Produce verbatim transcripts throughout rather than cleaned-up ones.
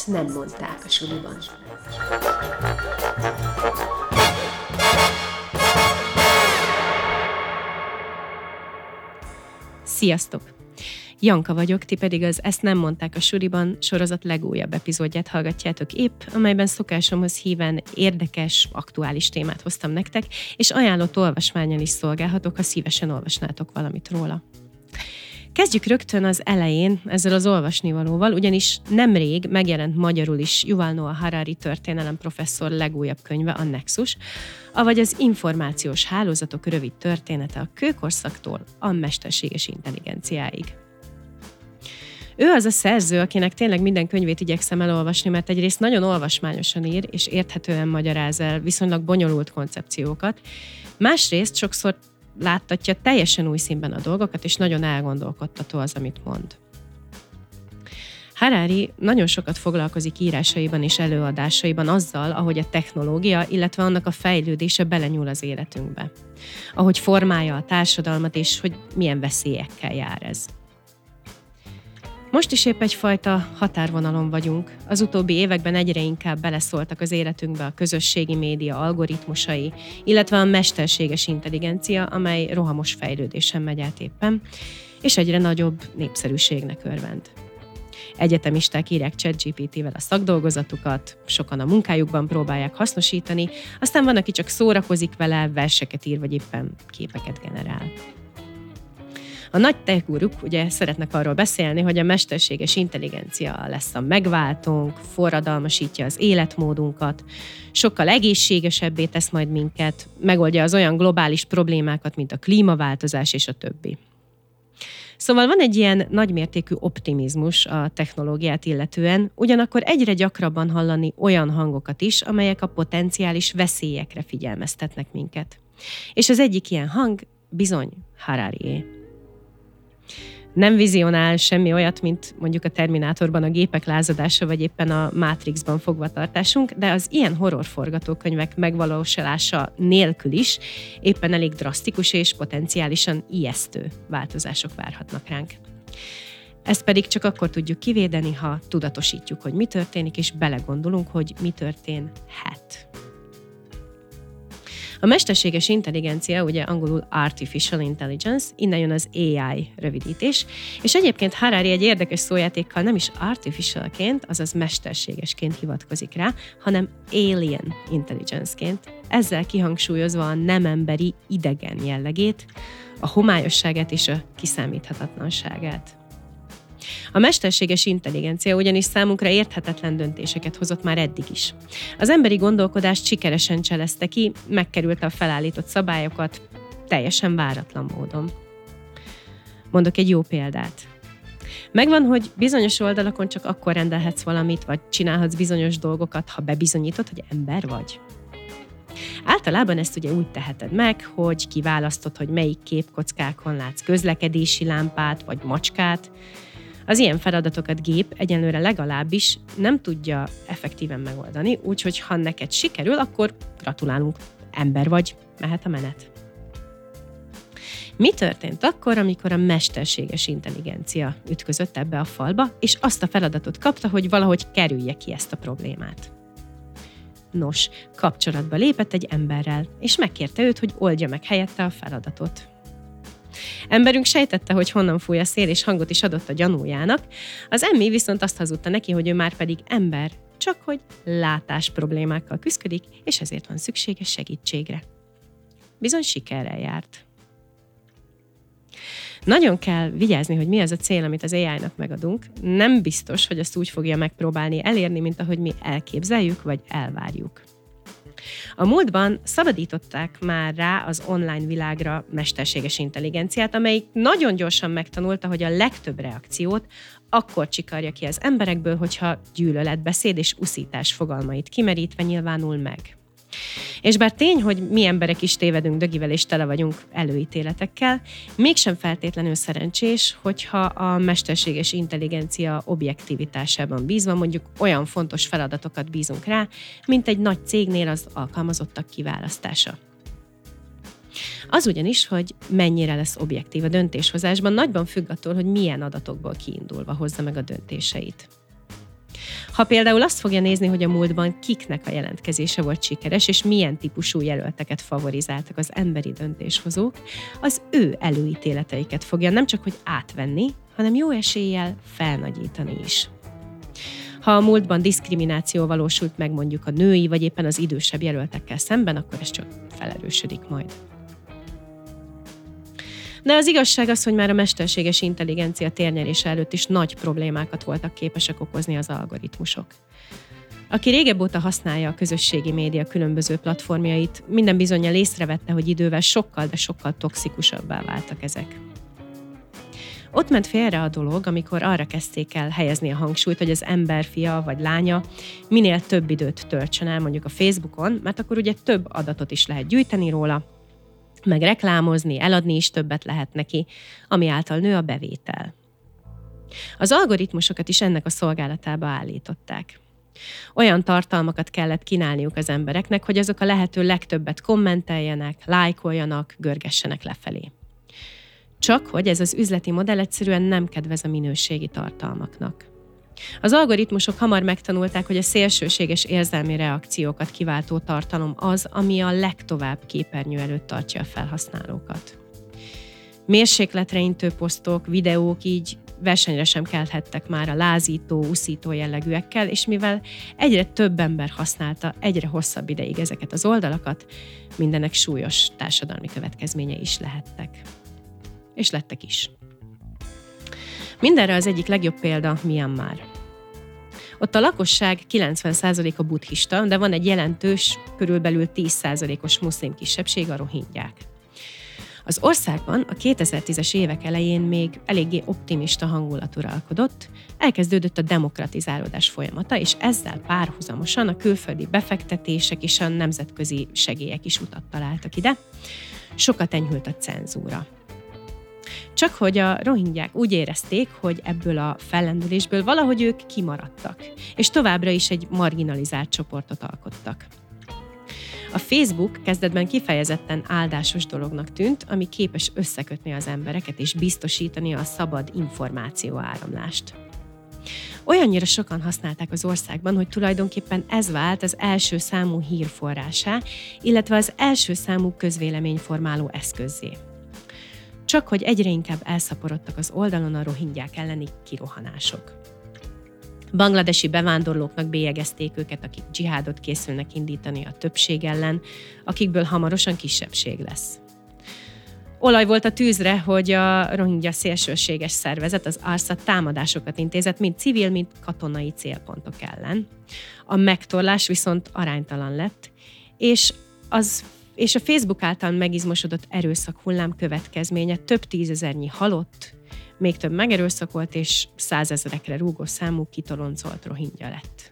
ezt nem mondták a suliban. Sziasztok! Janka vagyok, ti pedig az Ezt nem mondták a suliban sorozat legújabb epizódját hallgatjátok épp, amelyben szokásomhoz híven érdekes, aktuális témát hoztam nektek, és ajánlott olvasmánnyal is szolgálhatok, ha szívesen olvasnátok valamit róla. Kezdjük rögtön az elején ezzel az olvasnivalóval, ugyanis nemrég megjelent magyarul is Yuval Noah Harari történelem professzor legújabb könyve, a Nexus, avagy az információs hálózatok rövid története a kőkorszaktól a mesterséges intelligenciáig. Ő az a szerző, akinek tényleg minden könyvét igyekszem elolvasni, mert egyrészt nagyon olvasmányosan ír, és érthetően magyaráz el viszonylag bonyolult koncepciókat, másrészt sokszor láttatja teljesen új színben a dolgokat, és nagyon elgondolkodtató az, amit mond. Harari nagyon sokat foglalkozik írásaiban és előadásaiban azzal, ahogy a technológia, illetve annak a fejlődése belenyúl az életünkbe. Ahogy formálja a társadalmat, és hogy milyen veszélyekkel jár ez. Most is épp egyfajta határvonalon vagyunk. Az utóbbi években egyre inkább beleszóltak az életünkbe a közösségi média algoritmusai, illetve a mesterséges intelligencia, amely rohamos fejlődésen megy át éppen, és egyre nagyobb népszerűségnek örvend. Egyetemisták írják ChatGPT-vel a szakdolgozatukat, sokan a munkájukban próbálják hasznosítani, aztán van, aki csak szórakozik vele, verseket ír, vagy éppen képeket generál. A nagy tech guruk ugye szeretnek arról beszélni, hogy a mesterséges intelligencia lesz a megváltónk, forradalmasítja az életmódunkat, sokkal egészségesebbé tesz majd minket, megoldja az olyan globális problémákat, mint a klímaváltozás és a többi. Szóval van egy ilyen nagymértékű optimizmus a technológiát illetően, ugyanakkor egyre gyakrabban hallani olyan hangokat is, amelyek a potenciális veszélyekre figyelmeztetnek minket. És az egyik ilyen hang bizony Hararié. Nem vizionál semmi olyat, mint mondjuk a Terminátorban a gépek lázadása, vagy éppen a Matrixban fogvatartásunk, de az ilyen horror forgatókönyvek megvalósulása nélkül is éppen elég drasztikus és potenciálisan ijesztő változások várhatnak ránk. Ezt pedig csak akkor tudjuk kivédeni, ha tudatosítjuk, hogy mi történik, és belegondolunk, hogy mi történhet. A mesterséges intelligencia, ugye angolul Artificial Intelligence, innen jön az á i rövidítés, és egyébként Harari egy érdekes szójátékkal nem is artificialként, azaz mesterségesként hivatkozik rá, hanem alien intelligence-ként, ezzel kihangsúlyozva a nem emberi, idegen jellegét, a homályosságát és a kiszámíthatatlanságát. A mesterséges intelligencia ugyanis számunkra érthetetlen döntéseket hozott már eddig is. Az emberi gondolkodást sikeresen cselezte ki, megkerülte a felállított szabályokat, teljesen váratlan módon. Mondok egy jó példát. Megvan, hogy bizonyos oldalakon csak akkor rendelhetsz valamit, vagy csinálhatsz bizonyos dolgokat, ha bebizonyítod, hogy ember vagy. Általában ezt ugye úgy teheted meg, hogy kiválasztod, hogy melyik képkockákon látsz közlekedési lámpát, vagy macskát. Az ilyen feladatokat gép egyenlőre legalábbis nem tudja effektíven megoldani, úgyhogy ha neked sikerül, akkor gratulálunk, ember vagy, mehet a menet. Mi történt akkor, amikor a mesterséges intelligencia ütközött ebbe a falba, és azt a feladatot kapta, hogy valahogy kerülje ki ezt a problémát? Nos, kapcsolatba lépett egy emberrel, és megkérte őt, hogy oldja meg helyette a feladatot. Emberünk sejtette, hogy honnan fúj a szél, és hangot is adott a gyanújának, az emmi viszont azt hazudta neki, hogy ő már pedig ember, csak hogy látás problémákkal küszködik, és ezért van szüksége segítségre. Bizony sikerrel járt. Nagyon kell vigyázni, hogy mi az a cél, amit az á i-nak megadunk. Nem biztos, hogy azt úgy fogja megpróbálni elérni, mint ahogy mi elképzeljük, vagy elvárjuk. A múltban szabadították már rá az online világra mesterséges intelligenciát, amelyik nagyon gyorsan megtanulta, hogy a legtöbb reakciót akkor csikarja ki az emberekből, hogyha gyűlöletbeszéd és uszítás fogalmait kimerítve nyilvánul meg. És bár tény, hogy mi emberek is tévedünk dögivel és tele vagyunk előítéletekkel, mégsem feltétlenül szerencsés, hogyha a mesterséges intelligencia objektivitásában bízva mondjuk olyan fontos feladatokat bízunk rá, mint egy nagy cégnél az alkalmazottak kiválasztása. Az ugyanis, hogy mennyire lesz objektív a döntéshozásban, nagyban függ attól, hogy milyen adatokból kiindulva hozza meg a döntéseit. Ha például azt fogja nézni, hogy a múltban kiknek a jelentkezése volt sikeres, és milyen típusú jelölteket favorizáltak az emberi döntéshozók, az ő előítéleteiket fogja nem csak hogy átvenni, hanem jó eséllyel felnagyítani is. Ha a múltban diszkrimináció valósult meg mondjuk a női vagy éppen az idősebb jelöltekkel szemben, akkor ez csak felerősödik majd. De az igazság az, hogy már a mesterséges intelligencia térnyerése előtt is nagy problémákat voltak képesek okozni az algoritmusok. Aki régebb óta használja a közösségi média különböző platformjait, minden bizonnyal észrevette, hogy idővel sokkal, de sokkal toxikusabbá váltak ezek. Ott ment félre a dolog, amikor arra kezdték el helyezni a hangsúlyt, hogy az ember fia vagy lánya minél több időt töltsön el mondjuk a Facebookon, mert akkor ugye több adatot is lehet gyűjteni róla, meg reklámozni, eladni is többet lehet neki, ami által nő a bevétel. Az algoritmusokat is ennek a szolgálatába állították. Olyan tartalmakat kellett kínálniuk az embereknek, hogy azok a lehető legtöbbet kommenteljenek, lájkoljanak, görgessenek lefelé. Csak hogy ez az üzleti modell egyszerűen nem kedvez a minőségi tartalmaknak. Az algoritmusok hamar megtanulták, hogy a szélsőséges érzelmi reakciókat kiváltó tartalom az, ami a legtovább képernyő előtt tartja a felhasználókat. Mérsékletre intő posztok, videók így versenyre sem kelthettek már a lázító, uszító jellegűekkel, és mivel egyre több ember használta egyre hosszabb ideig ezeket az oldalakat, mindenek súlyos társadalmi következményei is lehettek. És lettek is. Mindenre az egyik legjobb példa Myanmar. Ott a lakosság kilencven százaléka buddhista, de van egy jelentős, körülbelül tíz százalékos muszlim kisebbség, a rohingyák. Az országban a kétezer-tízes évek elején még eléggé optimista hangulat uralkodott, elkezdődött a demokratizálódás folyamata, és ezzel párhuzamosan a külföldi befektetések és a nemzetközi segélyek is utat találtak ide. Sokat enyhült a cenzúra. Csak hogy a rohingyák úgy érezték, hogy ebből a fellendülésből valahogy ők kimaradtak, és továbbra is egy marginalizált csoportot alkottak. A Facebook kezdetben kifejezetten áldásos dolognak tűnt, ami képes összekötni az embereket és biztosítani a szabad információ áramlást. Olyannyira sokan használták az országban, hogy tulajdonképpen ez vált az első számú hírforrásá, illetve az első számú közvéleményformáló eszközzé. Csak hogy egyre inkább elszaporodtak az oldalon a rohingyák elleni kirohanások. Bangladesi bevándorlóknak bélyegezték őket, akik dzsihádot készülnek indítani a többség ellen, akikből hamarosan kisebbség lesz. Olaj volt a tűzre, hogy a rohingya szélsőséges szervezet, az ARSA támadásokat intézett, mind civil, mind katonai célpontok ellen. A megtorlás viszont aránytalan lett, és az és a Facebook által megizmosodott erőszak hullám következménye több tízezernyi halott, még több megerőszakolt és százezerekre rúgó számú kitoloncolt rohingya lett.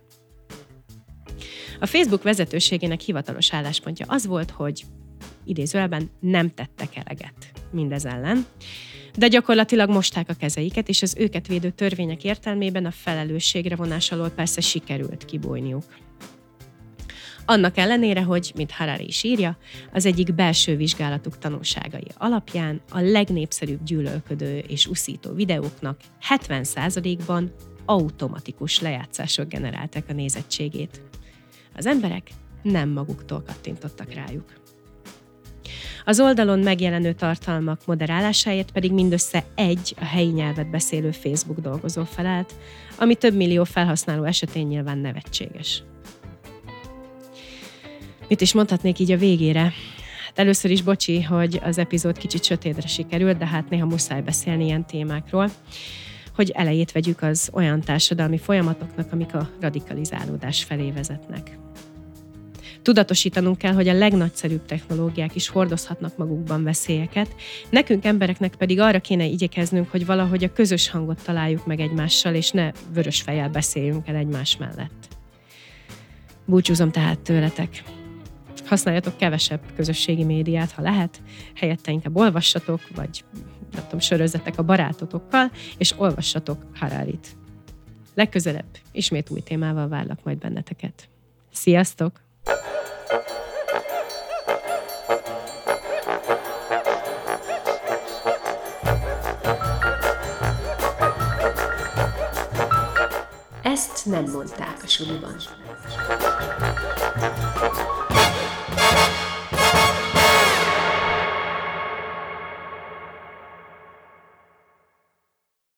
A Facebook vezetőségének hivatalos álláspontja az volt, hogy idézőjelben nem tettek eleget mindez ellen, de gyakorlatilag mosták a kezeiket, és az őket védő törvények értelmében a felelősségre vonás alól persze sikerült kibújniuk. Annak ellenére, hogy, mint Harari is írja, az egyik belső vizsgálatuk tanulságai alapján a legnépszerűbb gyűlölködő és uszító videóknak hetven százalékban automatikus lejátszások generálták a nézettségét. Az emberek nem maguktól kattintottak rájuk. Az oldalon megjelenő tartalmak moderálásáért pedig mindössze egy a helyi nyelvet beszélő Facebook dolgozó felelt, ami több millió felhasználó esetén nyilván nevetséges. Mit is mondhatnék így a végére? Hát először is bocsi, hogy az epizód kicsit sötétre sikerült, de hát néha muszáj beszélni ilyen témákról, hogy elejét vegyük az olyan társadalmi folyamatoknak, amik a radikalizálódás felé vezetnek. Tudatosítanunk kell, hogy a legnagyszerűbb technológiák is hordozhatnak magukban veszélyeket, nekünk embereknek pedig arra kéne igyekeznünk, hogy valahogy a közös hangot találjuk meg egymással, és ne vörös fejjel beszéljünk el egymás mellett. Búcsúzom tehát tőletek. Használjatok kevesebb közösségi médiát, ha lehet, helyette inkább olvassatok, vagy nem tudom, sörözzetek a barátotokkal, és olvassatok Hararit. Legközelebb ismét új témával várlak majd benneteket. Sziasztok! ezt nem mondták a suliban.